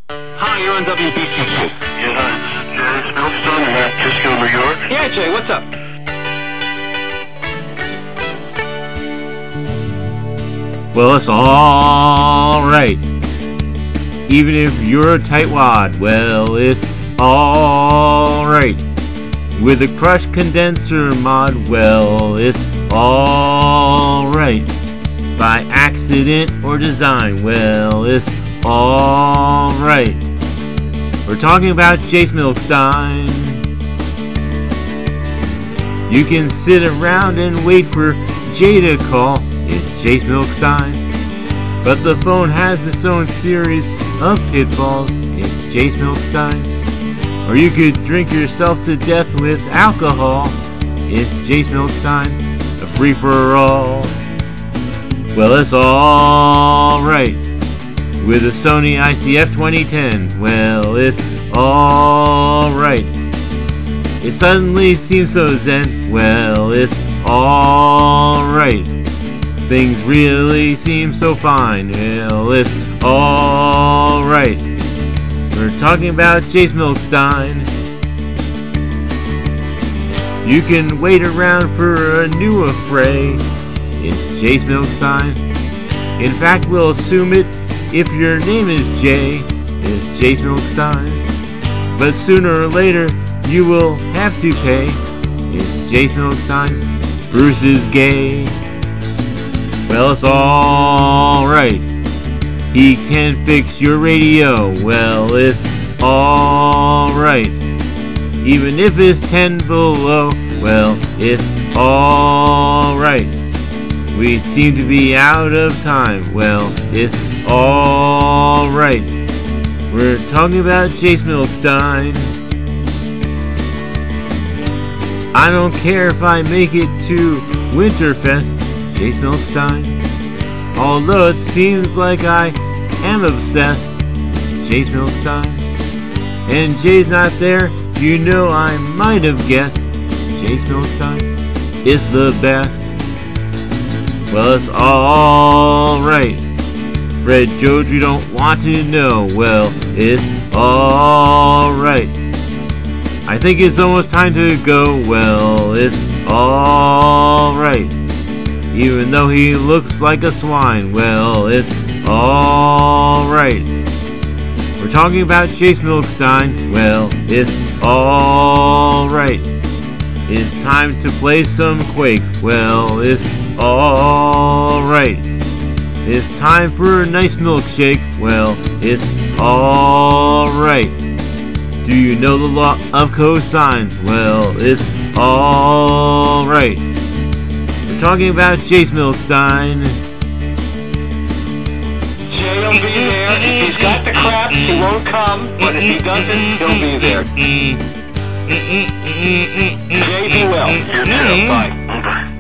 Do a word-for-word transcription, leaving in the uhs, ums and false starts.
Hi, you're on W B T Q. Yeah, hi, this is Jay Milestone in uh, Kisco, New York. Yeah, Jay, what's up? Well, it's all right. Even if you're a tightwad, well, it's all right. With a crushed condenser mod, well, it's all right. By accident or design, well, it's all right. We're talking about Jace Milkstein. You can sit around and wait for Jay to call. It's Jace Milkstein. But the phone has its own series of pitfalls. It's Jace Milkstein. Or you could drink yourself to death with alcohol. It's Jace Milkstein. A free-for-all. Well, it's all right. With a Sony I C F twenty ten, well, it's all right. It suddenly seems so zen, well, it's all right. Things really seem so fine, well, it's all right. We're talking about Jace Milkstein. You can wait around for a new affray. It's Jace Milkstein. In fact, we'll assume it if your name is Jay. It's Jace Milkstein. But sooner or later, you will have to pay. It's Jace Milkstein. Bruce is gay. Well, it's all right. He can fix your radio. Well, it's all right. Even if it's ten below, well, it's all right. We seem to be out of time. Well, it's all right. We're talking about Jace Milkstein. I don't care if I make it to Winterfest, Jace Milkstein. Although it seems like I am obsessed, it's Jace Milkstein. And Jay's not there, you know I might have guessed. Jace Milkstein is the best. Well, it's all right. Fred Jones, you don't want to know. Well, it's all right. I think it's almost time to go. Well, it's all right. Even though he looks like a swine. Well, it's all right. We're talking about Jace Milkstein. Well, it's all right. It's time to play some Quake. Well, it's all right. It's time for a nice milkshake. Well, it's all right. Do you know the law of cosines? Well, it's all right. We're talking about Jace Milkstein. Jay will be there. If he's got the crap, he won't come. But if he doesn't, he'll be there. Jay, be well. You too. Bye. Bye.